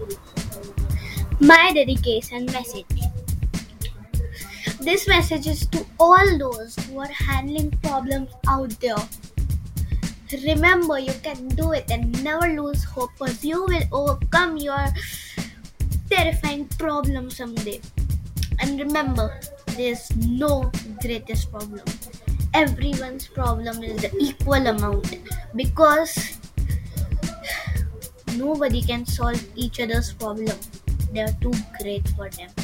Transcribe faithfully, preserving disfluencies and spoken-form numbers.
My dedication message. This message is to all those who are handling problems out there. Remember, you can do it and never lose hope because you will overcome your terrifying problem someday. And remember, there's no greatest problem. Everyone's problem is the equal amount because nobody can solve each other's problem. They are too great for them.